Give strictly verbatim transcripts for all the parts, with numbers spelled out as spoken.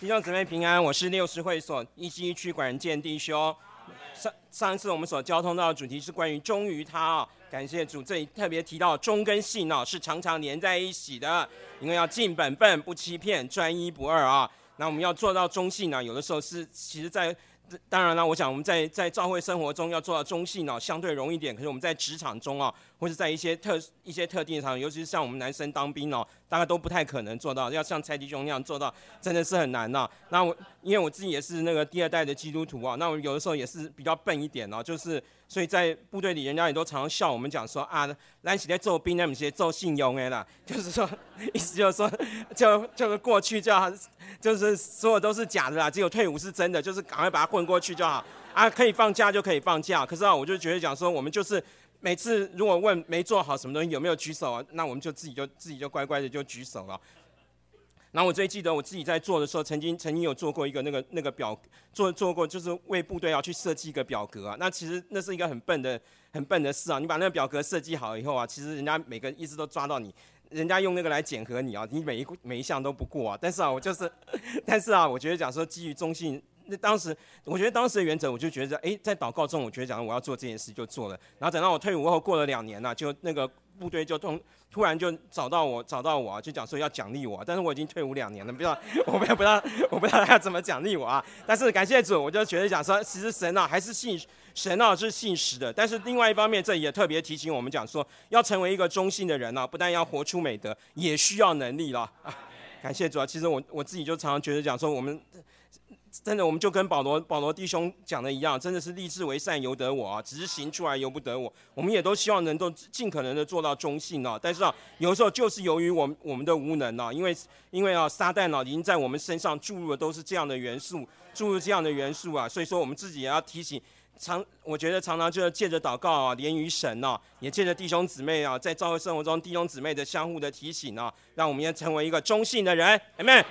弟兄姊妹平安，我是六十会所一七一区管人健弟兄。上上一次我们所交通到的主题是关于忠于他啊、哦，感谢主，这里特别提到忠跟信哦是常常连在一起的，因为要尽本分，不欺骗，专一不二啊。那我们要做到忠信呢、啊，有的时候是其实在。当然了，我想我们在在教会生活中要做到忠信哦，相对容易一点。可是我们在职场中啊，或是在一些特一些特定的场合，尤其是像我们男生当兵哦，大概都不太可能做到。要像蔡弟兄那样做到，真的是很难呐、啊。那我因为我自己也是那个第二代的基督徒啊，那我有的时候也是比较笨一点哦，就是所以在部队里，人家也都常常笑我们讲说啊，咱是在做兵，那不是做信用的啦，就是说意思就是说，就就是过去就要就是所有都是假的啦，只有退伍是真的，就是赶快把它混过去就好啊，可以放假就可以放假。可是啊，我就觉得讲说，我们就是每次如果问没做好什么东西有没有举手啊，那我们就自己就自己就乖乖的就举手了。然后我最记得我自己在做的时候，曾经曾经有做过一个那个那个表做做过，就是为部队要去设计一个表格啊。那其实那是一个很笨的很笨的事啊。你把那个表格设计好以后啊，其实人家每个意思都抓到你，人家用那个来检核你啊，你每一每一项都不过啊。但是啊，我就是，但是啊，我觉得讲说基于忠信。那当时，我觉得当时的原则，我就觉得，哎，在祷告中，我觉得讲我要做这件事就做了。然后等到我退伍后，过了两年了，就那个部队就突突然就找到我，找到我、啊，就讲说要奖励我、啊。但是我已经退伍两年了，不知道我也不知道我不知道他要怎么奖励我啊。但是感谢主，我就觉得讲说，其实神啊还是信神啊是信实的。但是另外一方面，这也特别提醒我们讲说，要成为一个忠信的人啊，不但要活出美德，也需要能力了。啊、感谢主啊！其实我我自己就常常觉得讲说我们。真的，我们就跟保罗保罗弟兄讲的一样，真的是立志为善由得我啊，只是行出来由不得我。我们也都希望能够尽可能的做到忠信啊，但是啊，有的时候就是由于我们我们的无能啊，因为因为啊，撒旦啊已经在我们身上注入的都是这样的元素，注入这样的元素啊，所以说我们自己也要提醒。常，我觉得常常就是借着祷告啊，连于神啊，也借着弟兄姊妹啊，在教会生活中弟兄姊妹的相互的提醒啊，让我们也成为一个忠信的人。Amen。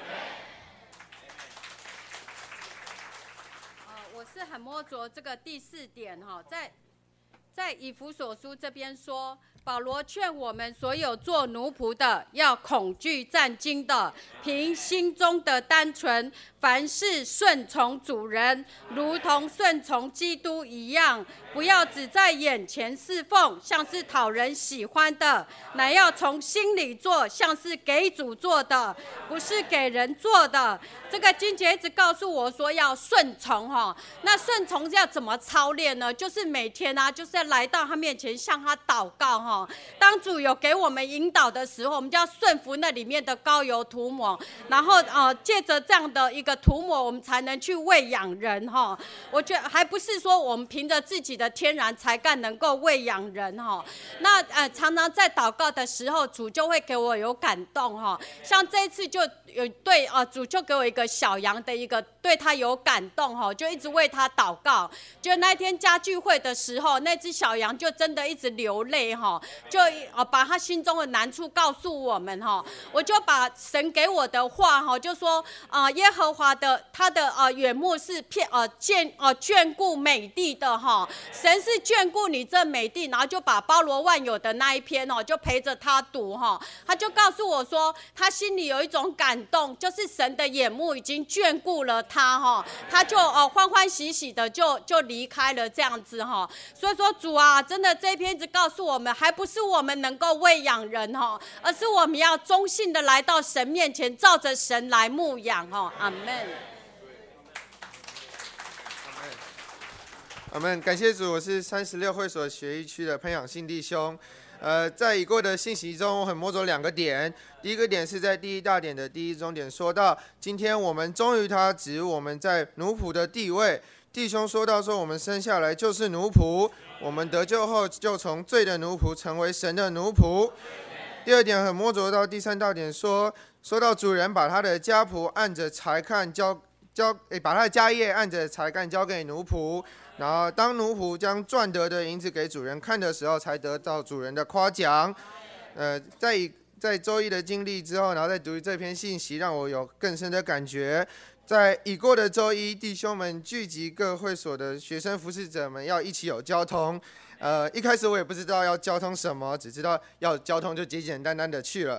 是很摸着这个第四点哈，在在以弗所书这边说，保罗劝我们所有做奴仆的，要恐惧战惊的，凭心中的单纯，凡事顺从主人，如同顺从基督一样，不要只在眼前侍奉，像是讨人喜欢的，乃要从心里做，像是给主做的，不是给人做的。这个经节一直告诉我说要顺从哈，那顺从要怎么操练呢？就是每天啊，就是要来到他面前向他祷告哈。当主有给我们引导的时候，我们就要顺服那里面的膏油涂抹，然后呃借着这样的一个涂抹，我们才能去喂养人哈。我觉得还不是说我们凭着自己的天然才干能够喂养人哈。那呃常常在祷告的时候，主就会给我有感动哈。像这一次就有对啊、呃，主就给我一个小羊的一个对他有感动哈，就一直为他祷告。就那天家聚会的时候，那只小羊就真的一直流泪哈，就呃把他心中的难处告诉我们哈。我就把神给我的话哈，就说啊、呃，耶和华的他的呃眼目是偏呃眷呃眷顾美地的哈，神是眷顾你这美地，然后就把包罗万有的那一篇哦，就陪着他读哈，他就告诉我说，他心里有一种感动，就是神的眼目已经眷顾了他哈，他就呃欢欢喜喜的就就离开了这样子哈。所以说主啊，真的这一篇一直告诉我们，还不是我们能够喂养人哈，而是我们要忠信的来到神面前，照着神来牧养哈。阿们。 阿们，感谢主，我是三十六会所学艺区的潘养信弟兄。呃，在已过的信息中，我很摸着两个点。第一个点是在第一大点的第一中点说到，今天我们忠于他，指我们在奴仆的地位。弟兄说到说，我们生下来就是奴仆，我们得救后就从罪的奴仆成为神的奴仆。第二点很摸着到第三大点说，说到主人把他的家仆按着才干交交，诶，把他的家业按着才干交给奴仆。然后当奴仆将赚得的银子给主人看的时候，才得到主人的夸奖。呃，在在周一的经历之后，然后再读这篇信息，让我有更深的感觉。在已过的周一，弟兄们聚集各会所的学生服侍者们要一起有交通。呃，一开始我也不知道要交通什么，只知道要交通就简简单单的去了。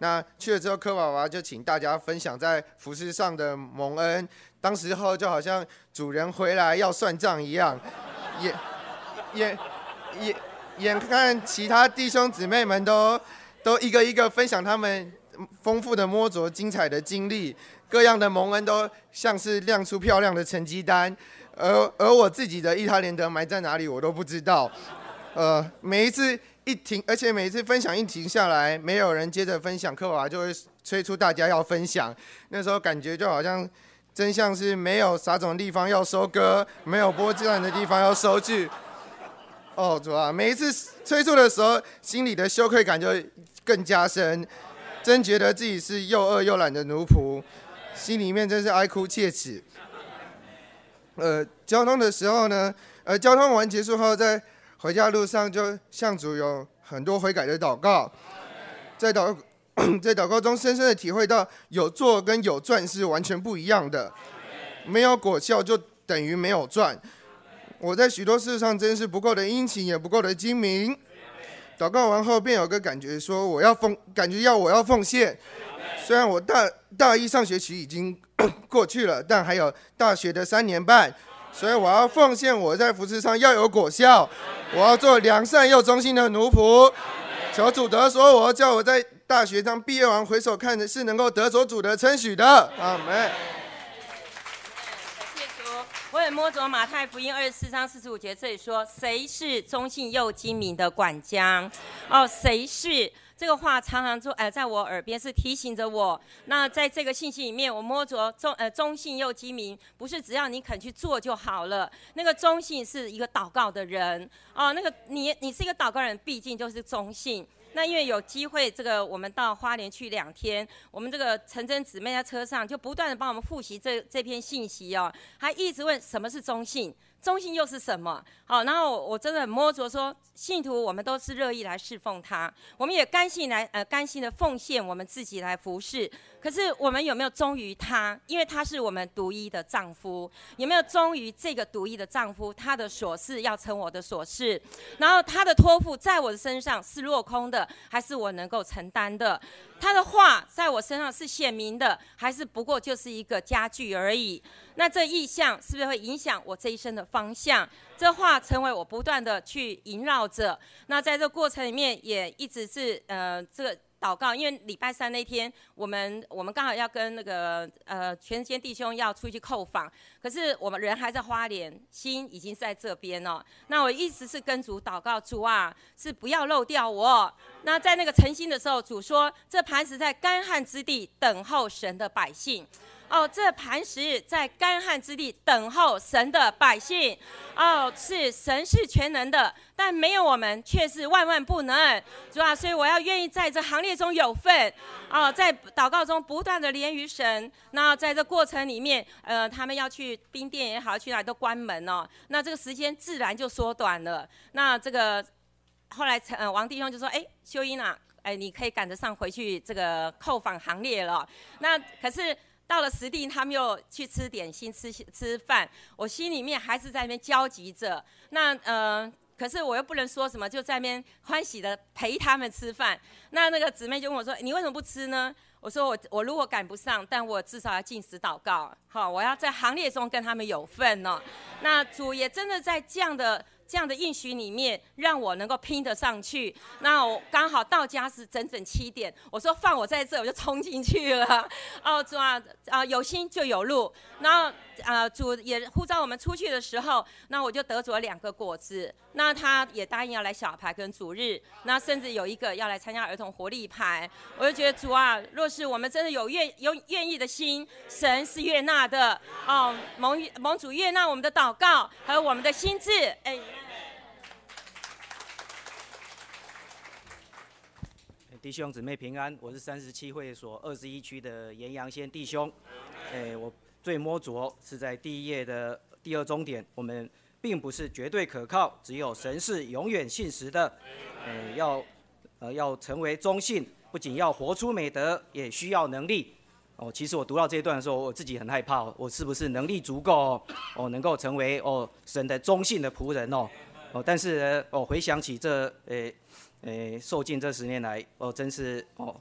那去了之后，柯爸爸就请大家分享在服事上的蒙恩。当时候就好像主人回来要算账一样，眼眼眼眼看其他弟兄姊妹们都都一个一个分享他们丰富的摸着、精彩的经历，各样的蒙恩都像是亮出漂亮的成绩单，而而我自己的伊塔连德埋在哪里我都不知道。呃，每一次一停，而且每一次分享一停下来，没有人接着分享，柯爸爸就会催促大家要分享。那时候感觉就好像真像是没有撒种的地方要收割，没有播种的地方要收据。哦，主啊，每一次催促的时候，心里的羞愧感就更加深，真觉得自己是又饿又懒的奴仆，心里面真是哀哭切齿。呃，交通的时候呢，呃，交通完结束后，在回家路上就向主有很多悔改的祷告，在祷在祷告中深深的体会到，有做跟有赚是完全不一样的，没有果效就等于没有赚。我在许多事上真是不够的殷勤，也不够的精明。祷告完后，便有个感觉说，我要奉，感觉要我要奉献。虽然我大大一上学期已经过去了，但还有大学的三年半，所以我要奉献我在服事上要有果效。我要做良善又忠心的奴仆。求主得说，我要叫我在大学上毕业完回首看的是能够得着主的称许的。阿门。 我也摸着马太福音二十四章四十五节，这里说：“谁是忠信又精明的管家？”哦，谁是这个话常常做，呃，在我耳边是提醒着我。那在这个信息里面，我摸着忠，呃，忠信又精明，不是只要你肯去做就好了。那个忠信是一个祷告的人，哦，那个你你是一个祷告人，毕竟就是忠信。那因为有机会，这个我们到花莲去两天，我们这个陈真姊妹在车上就不断的帮我们复习这这篇信息哦，还一直问什么是忠信，忠信又是什么？好，然后我真的很摸着说，信徒我们都是乐意来侍奉他，我们也甘心来呃甘心的奉献我们自己来服侍。可是我们有没有忠于他？因为他是我们独一的丈夫，有没有忠于这个独一的丈夫？他的所事要成我的所事，然后他的托付在我的身上是落空的，还是我能够承担的？他的话在我身上是显明的，还是不过就是一个家具而已？那这意象是不是会影响我这一生的方向？这话成为我不断的去萦绕着。那在这过程里面，也一直是呃这个祷告，因为礼拜三那天，我们我们刚好要跟那个呃全间弟兄要出去叩访，可是我们人还在花莲，心已经在这边哦。那我一直是跟主祷告，主啊，是不要漏掉我。那在那个晨星的时候，主说，这磐石在干旱之地等候神的百姓。哦，这磐石在干旱之地等候神的百姓。哦，是神是全能的，但没有我们却是万万不能。主啊，所以我要愿意在这行列中有份。哦，在祷告中不断的连于神。那在这过程里面，呃，他们要去冰店也好，去哪里都关门哦。那这个时间自然就缩短了。那这个后来，呃，王弟兄就说：“哎，秀英啊，哎，你可以赶得上回去这个叩访行列了。”那可是。到了实地，他们又去吃点心、吃吃饭，我心里面还是在那边焦急着。那呃，可是我又不能说什么，就在那边欢喜的陪他们吃饭。那那个姊妹就问我说：“你为什么不吃呢？”我说我：“我如果赶不上，但我至少要禁食祷告，好，我要在行列中跟他们有份哦。”那主也真的在这样的。这样的应许里面，让我能够拼得上去。那我刚好到家是整整七点，我说放我在这，我就冲进去了。哦，主啊，啊有心就有路。然后啊，主也呼召我们出去的时候，那我就得着两个果子。那他也答应要来小牌跟主日，那甚至有一个要来参加儿童活力牌。我就觉得主啊，若是我们真的有愿有愿意的心，神是悦纳的。哦，蒙蒙主悦纳我们的祷告和我们的心志。哎。 弟兄姊妹平安，我是三十七会所二十一区的盐阳县弟兄。诶，我最摸着是在第一页的第二终点，我们并不是绝对可靠，只有神是永远信实的。诶，要呃要成为忠信，不仅要活出美德，也需要能力。哦，其实我读到这一段的时候，我自己很害怕，我是不是能力足够哦，哦能够成为哦神的忠信的仆人哦。哦，但是呢，哦回想起这诶。诶，受尽这十年来，哦，真是哦，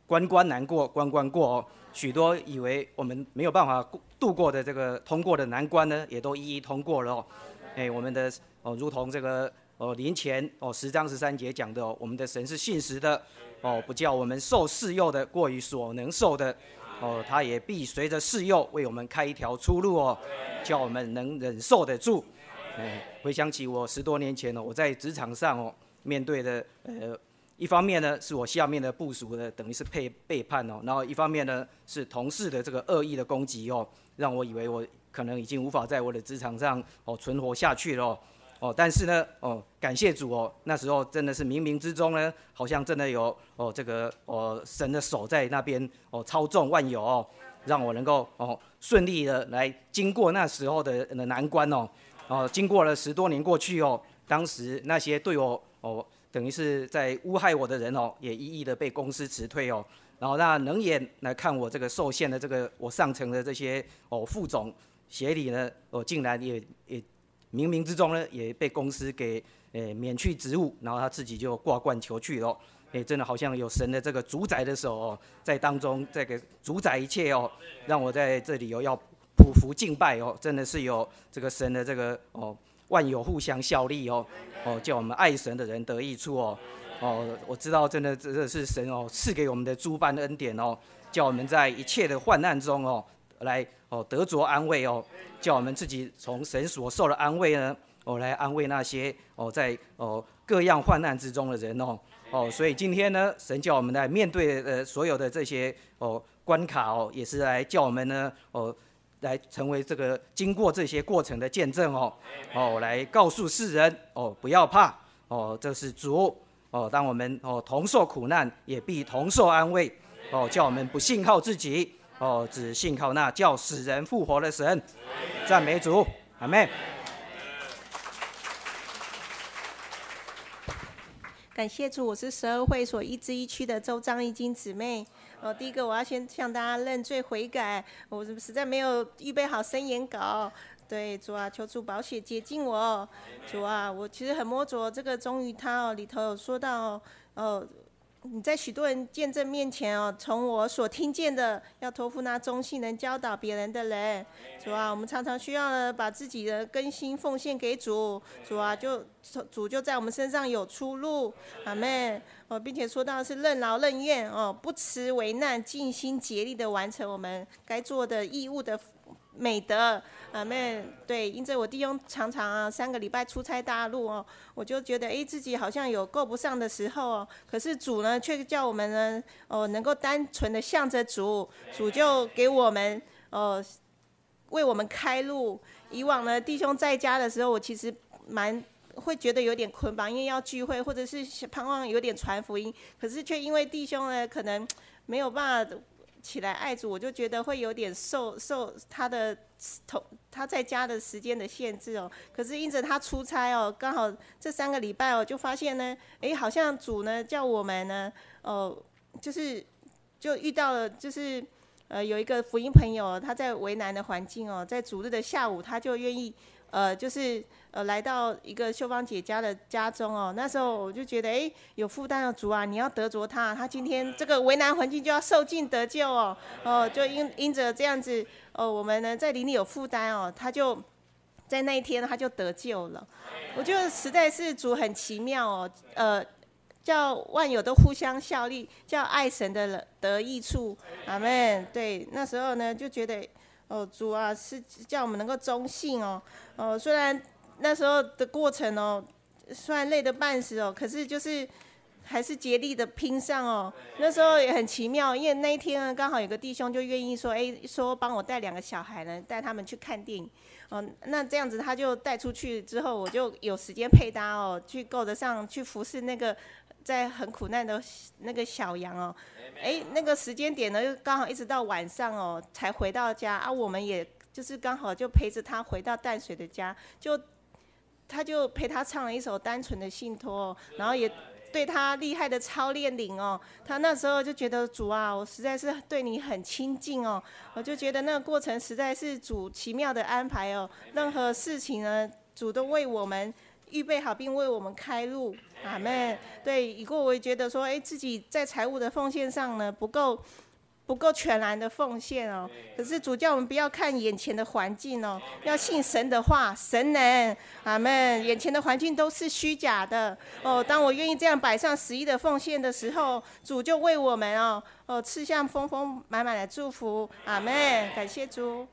关关难过关关过哦，许多以为我们没有办法度过的这个通过的难关呢，也都一一通过了哦。哎，我们的哦，如同这个哦林前哦十章十三节讲的哦，我们的神是信实的哦，不叫我们受试诱的过于所能受的哦，他也必随着试诱为我们开一条出路哦，叫我们能忍受得住。哎，回想起我十多年前哦，我在职场上哦面对的呃。一方面呢，是我下面的部属的等于是背背叛哦，然后一方面呢是同事的这个恶意的攻击哦，让我以为我可能已经无法在我的职场上哦存活下去了 哦, 哦，但是呢哦，感谢主哦，那时候真的是冥冥之中呢，好像真的有哦这个哦神的手在那边哦操纵万有哦，让我能够哦顺利的来经过那时候的难关哦，哦经过了十多年过去哦，当时那些对我哦。等于是在诬害我的人哦，也一一的被公司辞退哦。然后那冷眼来看我这个受限的这个我上层的这些哦副总协理呢，哦竟然也也冥冥之中呢也被公司给呃免去职务，然后他自己就挂冠求去了。哎，真的好像有神的这个主宰的手哦，在当中这个主宰一切哦，让我在这里哦要匍匐敬拜哦，真的是有这个神的这个哦。万有互相效力哦，哦，叫我们爱神的人得益处哦，哦，我知道真的真的是神哦赐给我们的诸般恩典哦，叫我们在一切的患难中哦，来哦得着安慰哦，叫我们自己从神所受的安慰呢，哦来安慰那些哦在哦各样患难之中的人哦，哦，所以今天呢，神叫我们来面对呃所有的这些哦关卡哦，也是来叫我们呢哦。来成为这个经过这些过程的见证哦，哦，来告诉世人哦，不要怕哦，这是主哦，当我们哦同受苦难，也必同受安慰哦，叫我们不信靠自己哦，只信靠那叫死人复活的神，赞美主，阿们。 感谢主，我是十二会所一至一区的周张义金姊妹。哦，第一个我要先向大家认罪悔改，我实在没有预备好申言稿。对，主啊，求主宝血洁净我。主啊，我其实很摸着这个忠于他哦，里头有说到哦，哦你在许多人见证面前哦，从我所听见的，要托付那忠信能教导别人的人。主啊，我们常常需要呢，把自己的更新奉献给主。主啊，就主就在我们身上有出路。阿们。哦，并且说到的是任劳任怨哦，不辞为难，尽心竭力的完成我们该做的义务的美德。阿们。对，因着我弟兄常常啊三个礼拜出差大陆哦，我就觉得哎自己好像有够不上的时候哦，可是主呢却叫我们呢哦能够单纯的向着主，主就给我们哦为我们开路。以往呢弟兄在家的时候，我其实蛮会觉得有点捆绑，因为要聚会或者是盼望有点传福音，可是却因为弟兄呢可能没有办法起来爱主，我就觉得会有点受受他的他在家的时间的限制哦。可是因着他出差哦，刚好这三个礼拜哦，就发现呢，哎，好像主呢叫我们呢，哦，就是就遇到了，就是呃有一个福音朋友，他在为难的环境哦，在主日的下午，他就愿意。呃，就是呃，来到一个秀芳姐家的家中哦，那时候我就觉得，哎，有负担的主啊，你要得着他，他今天这个为难环境就要受尽得救哦，哦，就因因着这样子，哦，我们呢在灵里有负担哦，他就在那一天他就得救了。我觉得实在是主很奇妙哦，呃，叫万有都互相效力，叫爱神的得益处，阿们。对，那时候呢就觉得。哦，主啊，是叫我们能够忠信哦。哦，虽然那时候的过程哦，虽然累得半死哦，可是就是还是竭力的拼上哦。那时候也很奇妙，因为那一天呢，刚好有个弟兄就愿意说，哎，说帮我带两个小孩呢，带他们去看电影。哦，那这样子他就带出去之后，我就有时间配搭哦，去够得上去服侍那个。在很苦难的那个小羊哦，哎，那个时间点呢，刚好一直到晚上哦，才回到家啊。我们也就是刚好就陪着他回到淡水的家，就他就陪他唱了一首《单纯的信托》哦，然后也对他厉害的操练灵哦。他那时候就觉得主啊，我实在是对你很亲近哦，我就觉得那个过程实在是主奇妙的安排哦。任何事情呢，主都为我们。 预备好并为我们开路，阿们。对，以过我也觉得说，哎，自己在财务的奉献上呢不够。不够全然的奉献哦，可是主叫我们不要看眼前的环境哦，要信神的话，神能，阿们。眼前的环境都是虚假的哦。当我愿意这样摆上十一的奉献的时候，主就为我们哦哦赐下丰丰满满的祝福，阿们。感谢主，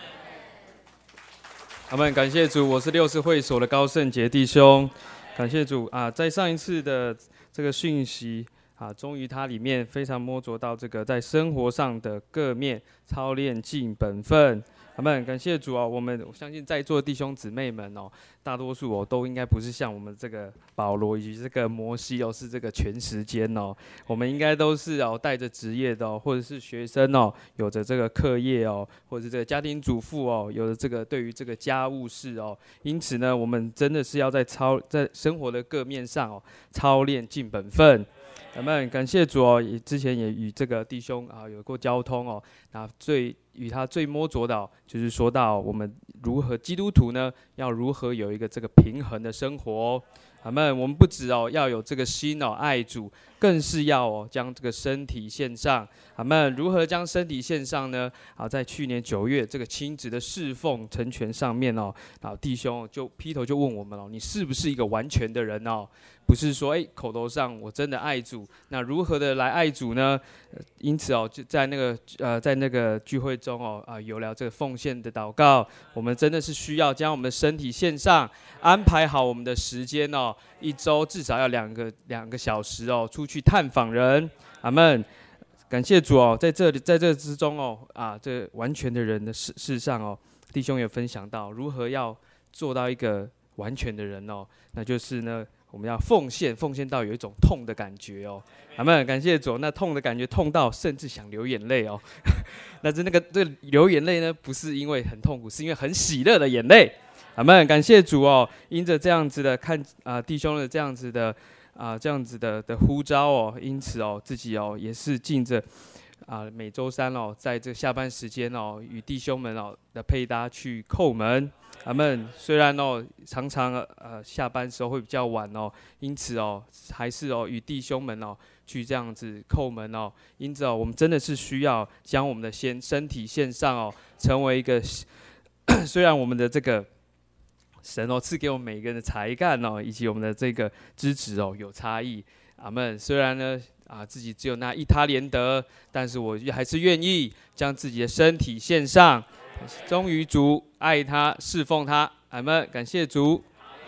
阿们。感谢主，我是六四会所的高圣杰弟兄，感谢主啊，在上一次的这个讯息。啊，终于它里面非常摸着到这个在生活上的各面操练尽本分，阿们。感谢主哦，我们我相信在座的弟兄姊妹们哦，大多数哦都应该不是像我们这个保罗以及这个摩西哦，是这个全时间哦，我们应该都是哦带着职业的哦，或者是学生哦，有着这个课业哦，或者是这个家庭主妇哦，有着这个对于这个家务事哦，因此呢，我们真的是要在操在生活的各面上哦操练尽本分。阿们。感谢主哦，也之前也与这个弟兄啊有过交通哦，那最与他最摸着的、哦，就是说到我们如何基督徒呢，要如何有一个这个平衡的生活哦。阿们。我们不只哦要有这个心哦爱主，更是要哦将这个身体献上。阿们。如何将身体献上呢？啊，在去年九月这个亲子的侍奉成全上面哦，啊弟兄就劈头就问我们哦，你是不是一个完全的人哦？不是说哎口头上我真的爱主，那如何的来爱主呢？呃、因此哦，就在那个呃在那个聚会中哦啊、呃、有了这个奉献的祷告，我们真的是需要将我们的身体献上，安排好我们的时间哦，一周至少要两个两个小时哦，出去探访人。阿们。感谢主哦，在这里在这之中哦啊，这完全的人的事事上哦，弟兄也分享到如何要做到一个完全的人哦，那就是呢。我们要奉献，奉献到有一种痛的感觉哦，阿们。感谢主，那痛的感觉痛到甚至想流眼泪哦。但是那个这个流眼泪呢，不是因为很痛苦，是因为很喜乐的眼泪。阿们。感谢主哦，因着这样子的看啊、呃、弟兄的这样子的啊、呃、这样子的的呼召哦，因此哦自己哦也是尽着啊、呃、每周三哦，在这下班时间哦，与弟兄们哦的配搭去叩门。阿们。虽然哦，常常呃下班时候会比较晚哦，因此哦，还是哦与弟兄们哦去这样子叩门哦。因此哦，我们真的是需要将我们的先身体献上哦，成为一个虽然我们的这个神哦赐给我们每一个人的才干哦，以及我们的这个资质哦有差异。阿们。虽然呢啊自己只有那一他连得，但是我还是愿意将自己的身体献上。忠于主，爱他，侍奉他，阿们。感谢主，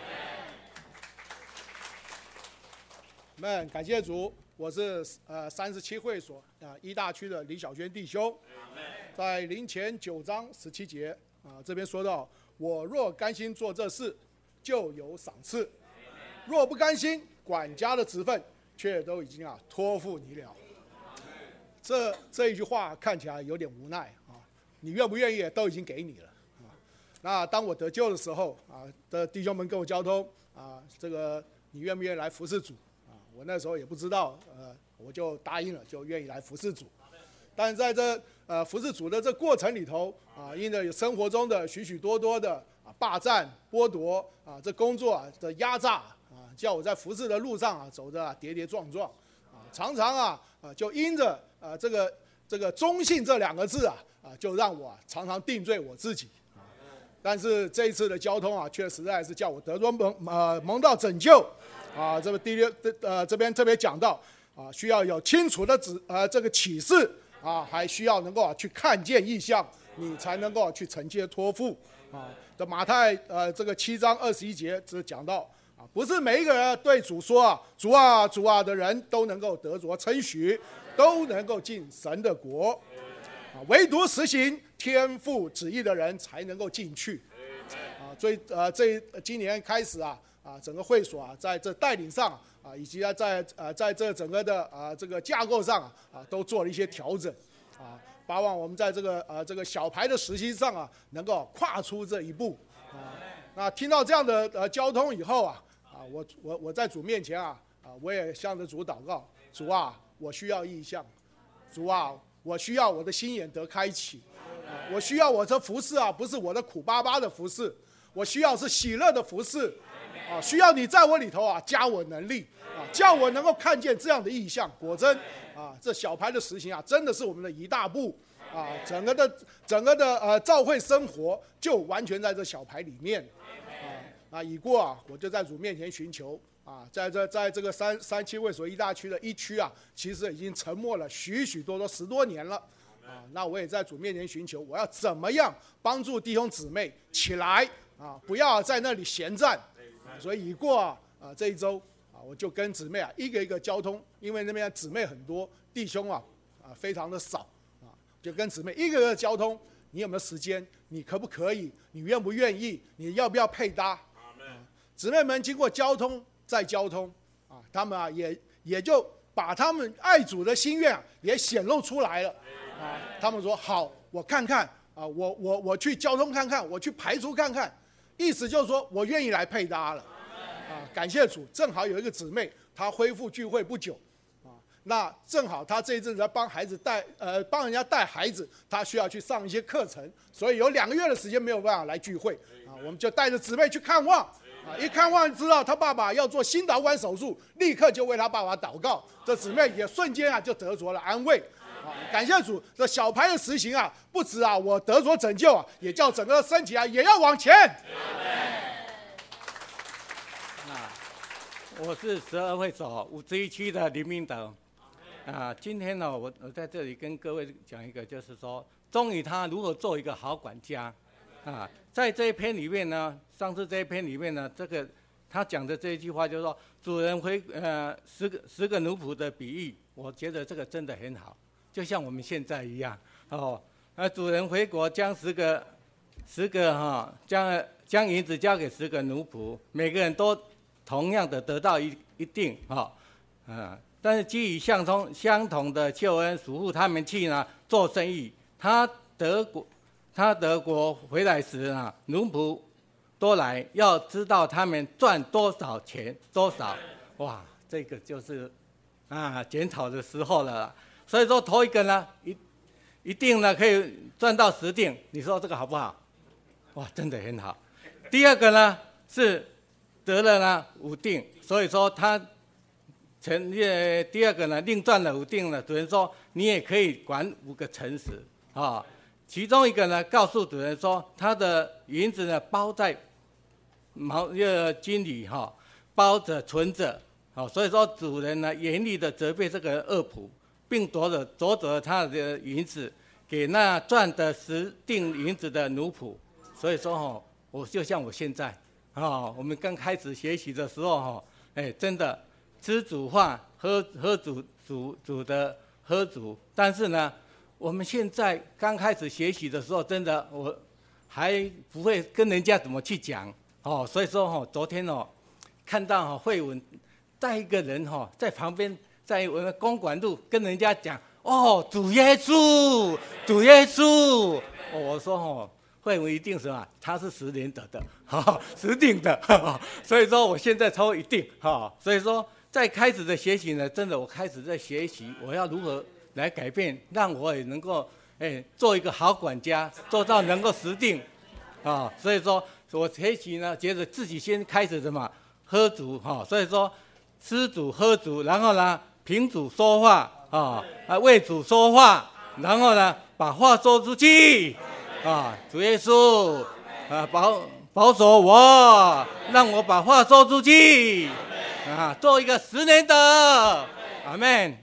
阿们。感谢主，我是呃三十七会所啊一大区的李小娟弟兄，在林前九章十七节啊这边说到，我若甘心做这事，就有赏赐；若不甘心，管家的职分却都已经啊托付你了。这这一句话看起来有点无奈。你愿不愿意都已经给你了啊。那当我得救的时候啊，的弟兄们跟我交通啊，这个你愿不愿意来服侍主啊？我那时候也不知道，呃，我就答应了，就愿意来服侍主。但是在这呃服侍主的这过程里头啊，因为生活中的许许多多的啊霸占、剥夺啊，这工作啊的压榨啊，叫我在服侍的路上啊走着跌跌撞撞啊，常常啊啊就因着啊这个这个忠信这两个字啊。啊，就让我、啊、常常定罪我自己啊。但是这一次的交通啊，却实在是叫我得着蒙呃蒙到拯救啊。这个第六呃这边特别讲到啊，需要有清楚的指呃这个启示啊，还需要能够、啊、去看见异象，你才能够、啊、去承接托付啊。的马太呃这个七章二十一节只讲到啊，不是每一个人对主说啊主啊主啊的人都能够得着称许，都能够进神的国。唯独实行天父旨意的人才能够进去，啊，所以呃，这今年开始啊，啊，整个会所啊，在这带领上啊，以及啊，在呃，在这整个的啊这个架构上啊，啊，都做了一些调整，啊，希望我们在这个呃这个小牌的实习上啊，能够跨出这一步，啊，那听到这样的呃交通以后啊，啊，我我我在主面前啊，啊，我也向着主祷告，主啊，我需要异象，主啊。我需要我的心眼得开启，啊，我需要我这服侍啊，不是我的苦巴巴的服侍，我需要是喜乐的服侍，啊， 啊，需要你在我里头啊加我能力啊，叫我能够看见这样的意象。果真啊，这小牌的实行啊，真的是我们的一大步啊，整个的整个的呃教会生活就完全在这小牌里面啊啊，已过啊，我就在主面前寻求。啊，在这在这个三三七会所一大区的一区啊，其实已经沉默了许许多多十多年了，啊，那我也在主面前寻求，我要怎么样帮助弟兄姊妹起来啊，不要在那里闲站，啊，所以已过啊啊这一周啊，我就跟姊妹啊一个一个交通，因为那边姊妹很多，弟兄啊啊非常的少啊，就跟姊妹一个个交通，你有没有时间？你可不可以？你愿不愿意？你要不要配搭？啊，姊妹们经过交通。在交通啊，他们啊也也就把他们爱主的心愿啊也显露出来了啊。他们说好，我看看啊，我我我去交通看看，我去排除看看，意思就是说我愿意来配搭了啊。感谢主，正好有一个姊妹，她恢复聚会不久啊，那正好她这一阵子在帮孩子带呃帮人家带孩子，她需要去上一些课程，所以有两个月的时间没有办法来聚会啊，我们就带着姊妹去看望。啊！一看望知道他爸爸要做心导管手术，立刻就为他爸爸祷告。这姊妹也瞬间啊就得着了安慰。啊！感谢主，这小牌的实行啊，不止啊我得着拯救啊，也叫整个身体啊也要往前。 那我是十二会所五十一区的林明德。啊，今天呢，我我在这里跟各位讲一个，就是说，终于他如何做一个好管家。啊，在这一篇里面呢，上次这一篇里面呢，这个他讲的这一句话就是说，主人回呃十个十个奴仆的比喻，我觉得这个真的很好，就像我们现在一样哦。那主人回国将十个十个哈、哦，将将银子交给十个奴仆，每个人都同样的得到一一定哈啊、呃，但是基于相同相同的救恩，属乎他们去呢做生意，他得国。他德国回来时啊，奴仆都来，要知道他们赚多少钱，多少，哇，这个就是啊检讨的时候了啦。所以说头一个呢，一一定呢可以赚到十定，你说这个好不好？哇，真的很好。第二个呢是得了呢五定，所以说他成呃第二个呢另赚了五定了，主人说你也可以管五个诚实啊。其中一个呢，告诉主人说，他的银子呢包在毛呃金里哈，包着存着，好，所以说主人呢严厉的责备这个恶仆，并夺了夺走了他的银子，给那赚的十锭银子的奴仆。所以说哈，我就像我现在啊，我们刚开始学习的时候哈，哎，真的吃主话，喝喝主主主的喝主，但是呢。我们现在刚开始学习的时候，真的我还不会跟人家怎么去讲哦，所以说哈、哦，昨天哦看到哈、哦、慧文带一个人哈、哦、在旁边，在我们公馆路跟人家讲哦，主耶稣，主耶稣，哦、我说哦，慧文一定是吧？他是十年得的，哈、哦，十定的，哦、所以说我现在抽一定哈、哦，所以说在开始的学习呢，真的我开始在学习，我要如何。来改变，让我也能够哎做一个好管家，做到能够实定，啊，所以说我学习呢，觉得自己先开始什么喝足哈、啊，所以说吃足喝足，然后呢凭主说话啊，啊为主说话，然后呢把话说出去，啊，主耶稣啊保保守我，让我把话说出去，啊，做一个十年的，阿们。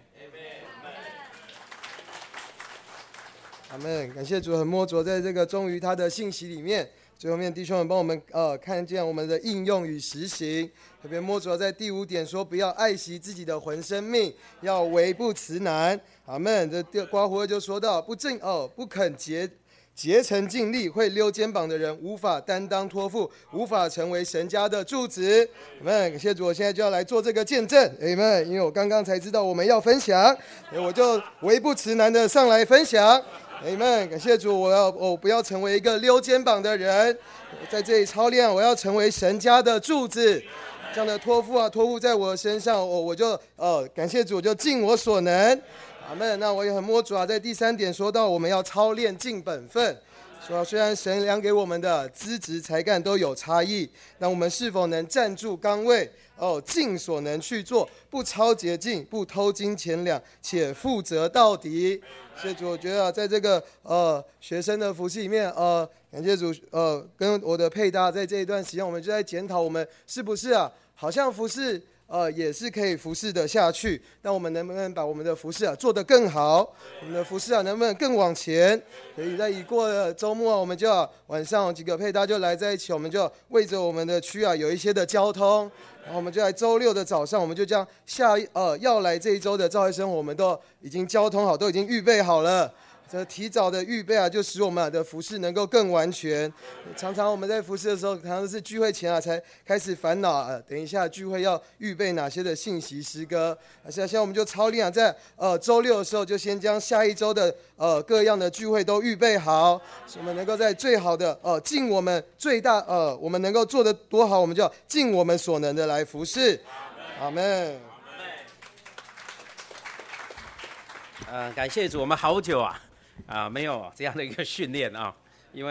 阿们，感谢主很摸着在这个忠于他的信息里面，最后面弟兄们帮我们呃看见我们的应用与实行，特别摸着在第五点说不要爱惜自己的魂生命，要唯不辞难。阿们，这刮胡就说到不正哦不肯结竭诚尽力，会溜肩膀的人无法担当托付，无法成为神家的柱子。阿们，感谢主，我现在就要来做这个见证。阿们，因为我刚刚才知道我们要分享，我就唯不辞难的上来分享。Amen， 感谢主，我要我不要成为一个溜肩膀的人，在这里操练，我要成为神家的柱子。这样的托付啊，托付在我身上，我我就呃感谢主，就尽我所能。阿们。那我也很摸主啊，在第三点说到我们要操练尽本分。 说虽然神量给我们的资质才干都有差异，但我们是否能站住岗位，哦，尽所能去做，不超捷径，不偷金钱两，且负责到底。谢谢主，我觉得、啊、在这个呃学生的服事里面，呃，感谢主，呃，跟我的配搭，在这一段时间，我们就在检讨我们是不是啊，好像服事。呃，也是可以服侍的下去。那我们能不能把我们的服侍啊做得更好？我们的服侍啊能不能更往前？所以在已过的周末啊，我们就要晚上几个配搭就来在一起，我们就为着我们的区啊有一些的交通，然后我们就在周六的早上，我们就将下呃要来这一周的教会生活，我们都已经交通好，都已经预备好了。这提早的预备啊，就使我们的服事能够更完全。常常我们在服事的时候，常常是聚会前啊才开始烦恼啊，等一下聚会要预备哪些的信息诗歌。啊，现在我们就操练啊，在呃周六的时候就先将下一周的呃各样的聚会都预备好，使我们能够在最好的呃尽我们最大呃我们能够做得多好，我们就要尽我们所能的来服事。阿们。 呃，感谢主，我们好久啊。啊，没有这样的一个训练啊，